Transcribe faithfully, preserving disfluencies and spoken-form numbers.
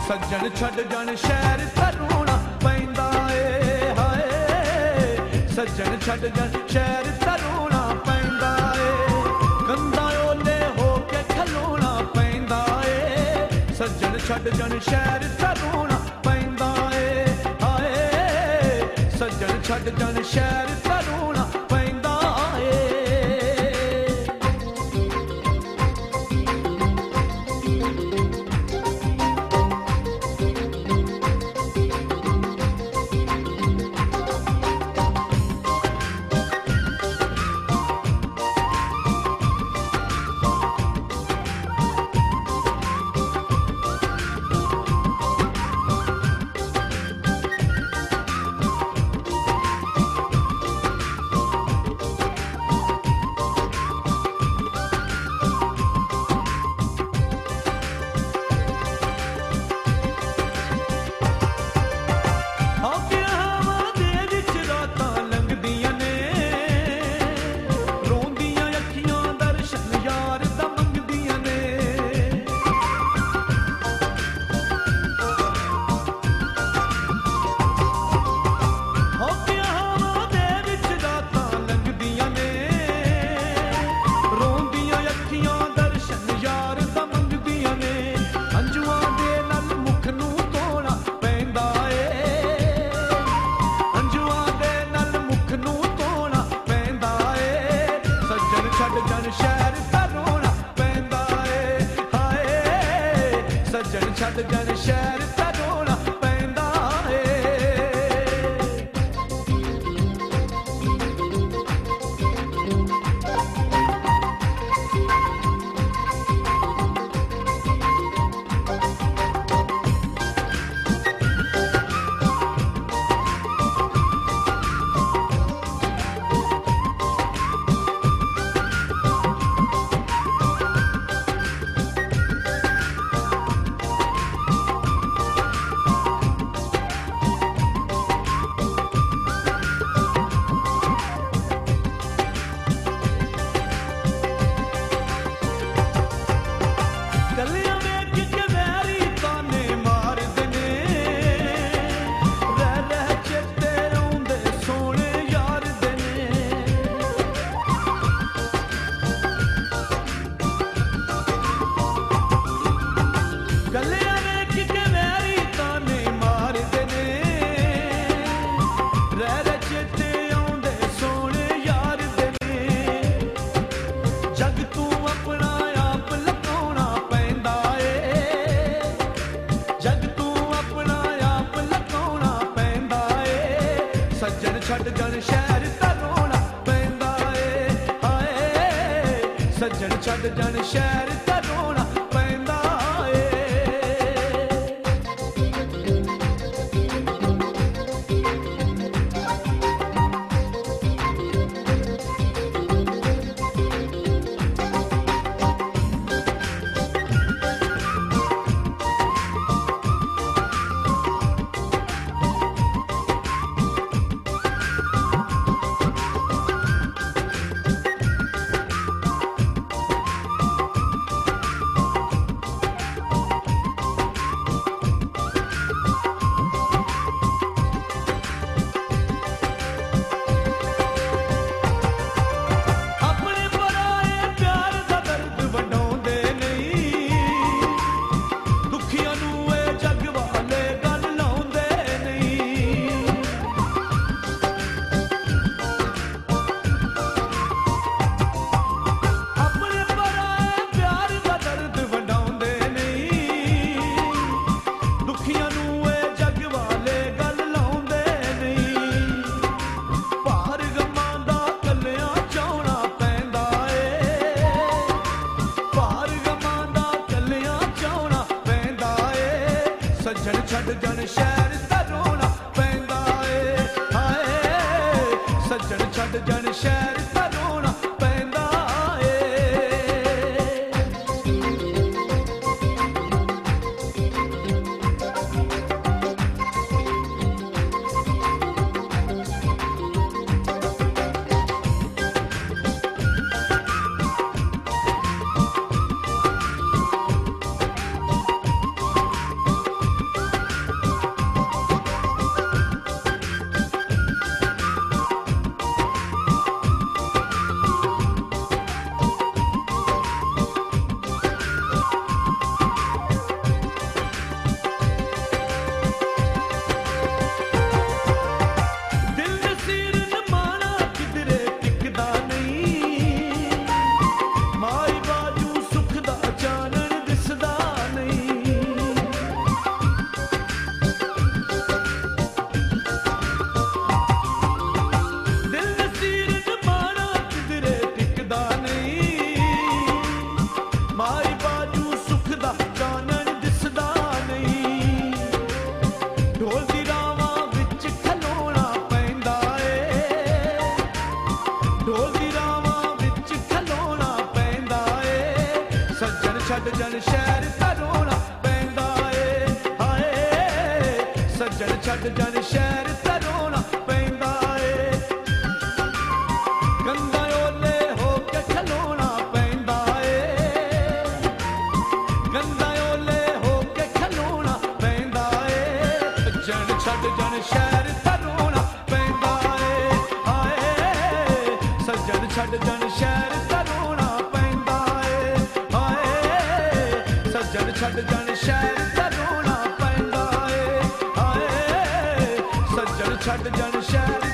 सज्जन छड़ जान शहर तरूणा पैंदा ए हाय सज्जन छड़ जान शहर तरूणा पैंदा ए गंदा ओले हो के खलोना पैंदा ए सज्जन छड़ जान शहर तरूणा पैंदा ए हाय सज्जन छड़ जान शहर तरूणा पैंदा ए ਛੱਡ ਜਨ ਸ਼ਹਿਰ ਤਰੋਣਾ ਪੈਂਦਾ ਏ ਹਾਏ ਸੱਜਣ ਛੱਡ ਜਨ ਸ਼ਹਿਰ ਤਰੋਣਾ ਪੈਂਦਾ ਏ ਗੰਦਾ ਓਲੇ ਹੋ ਕੇ ਖਲੋਣਾ ਪੈਂਦਾ ਏ ਗੰਦਾ ਓਲੇ ਹੋ ਕੇ ਖਲੋਣਾ ਪੈਂਦਾ ਏ ਸੱਜਣ ਛੱਡ ਜਨ ਸ਼ਹਿਰ ਤਰੋਣਾ ਪੈਂਦਾ ਏ ਹਾਏ ਸੱਜਣ ਛੱਡ ਜਨ ਸ਼ਹਿਰ ਤਰੋਣਾ ਪੈਂਦਾ ਏ ਹਾਏ ਸੱਜਣ ਛੱਡ ਜਨ ਸ਼ਹਿਰ ਤਰੋਣਾ ਪੈਂਦਾ ਏ ਹਾਏ ਸੱਜਣ ਛੱਡ ਜਨ ਸ਼ਹਿਰ